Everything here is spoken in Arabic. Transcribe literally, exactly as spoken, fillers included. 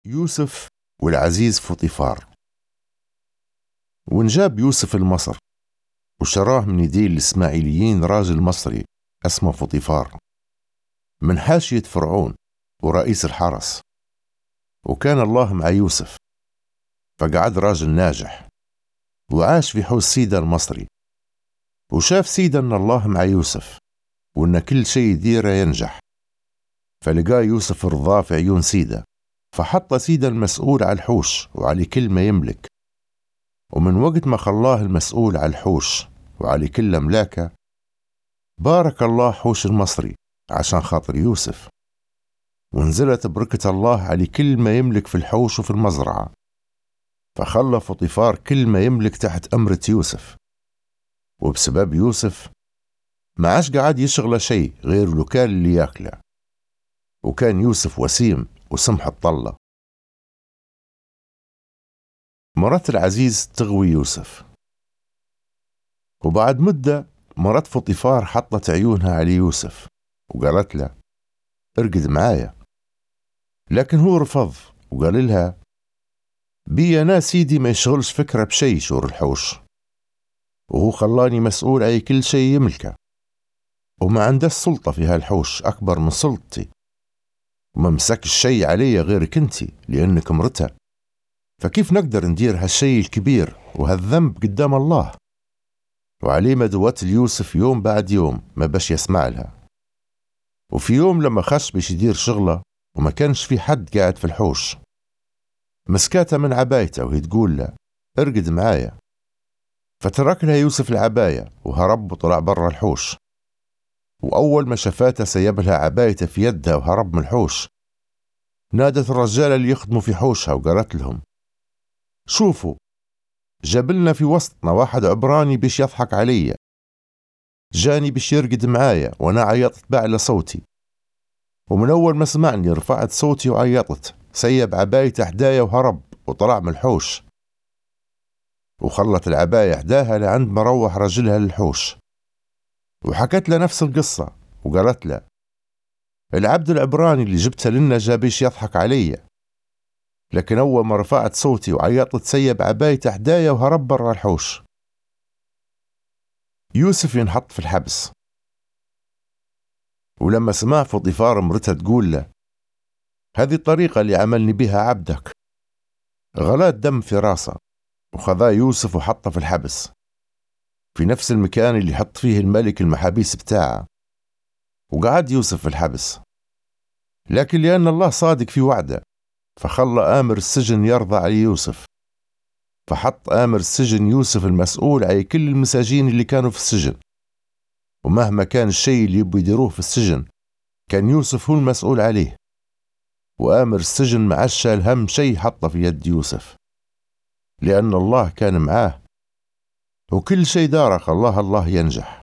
يوسف والعزيز فطيفار. ونجاب يوسف المصر وشراه من يدي الإسماعيليين راجل مصري اسمه فطيفار من حاشية فرعون ورئيس الحرس. وكان الله مع يوسف فقعد راجل ناجح وعاش في حوز سيدا المصري. وشاف سيدا أن الله مع يوسف وأن كل شيء يديره ينجح. فلقى يوسف رضاه في عيون سيدا، فحط سيدا المسؤول على الحوش وعلى كل ما يملك. ومن وقت ما خلاه المسؤول على الحوش وعلى كل أملاكه بارك الله حوش المصري عشان خاطر يوسف، ونزلت بركة الله على كل ما يملك في الحوش وفي المزرعة. فخلى فطيفار كل ما يملك تحت أمرة يوسف. وبسبب يوسف ما عاش قاعد يشغل شيء غير الوكال اللي ياكله. وكان يوسف وسيم وسمح الطلة. مرات العزيز تغوي يوسف. وبعد مدة مرات فطيفار حطت عيونها على يوسف وقالت له ارقد معايا. لكن هو رفض وقال لها بي أنا سيدي ما يشغلش فكرة بشي شور الحوش، وهو خلاني مسؤول أي كل شيء يملكه، وما عنده السلطة في هالحوش أكبر من سلطتي، وما مسك الشي علي غيرك انتي لأنك مرته. فكيف نقدر ندير هالشي الكبير وهالذنب قدام الله؟ وعليه ما دوت ليوسف يوم بعد يوم ما باش يسمع لها. وفي يوم لما خش باش يدير شغله وما كانش في حد قاعد في الحوش، مسكاته من عبايته وهي تقول له ارقد معايا. فترك لها يوسف العباية وهرب وطلع برا الحوش. وأول ما شفاته سيب لها عبايته في يدها وهرب من الحوش. نادت الرجال اللي يخدموا في حوشها وقالت لهم شوفوا جابلنا في وسطنا واحد عبراني بيش يضحك علي، جاني بيش يرقد معايا وانا عيطت بعلى صوتي، ومن اول ما سمعني رفعت صوتي وعيطت، سيب عبايته حدايا وهرب وطلع من الحوش. وخلت العباية حداها لعند ما روح رجلها للحوش. وحكت له نفس القصة وقالت له العبد العبراني اللي جبته لنا جا بيش يضحك علي، لكن أول ما رفعت صوتي وعيطت سيب عبايته حدايا وهرب برا الحوش. يوسف ينحط في الحبس. ولما سمع فطيفار مرتها تقول له هذه الطريقة اللي عملني بها عبدك، غلات دم في راسه، وخذاه يوسف وحطه في الحبس في نفس المكان اللي حط فيه الملك المحابيس بتاعه. وقعد يوسف في الحبس، لكن لأن الله صادق في وعده فخلى آمر السجن يرضى على يوسف. فحط آمر السجن يوسف المسؤول على كل المساجين اللي كانوا في السجن. ومهما كان الشيء اللي يبوا يديروه في السجن كان يوسف هو المسؤول عليه. وآمر السجن ما عاش شال هم شيء حطه في يد يوسف، لأن الله كان معاه، وكل شيء داره الله الله ينجح.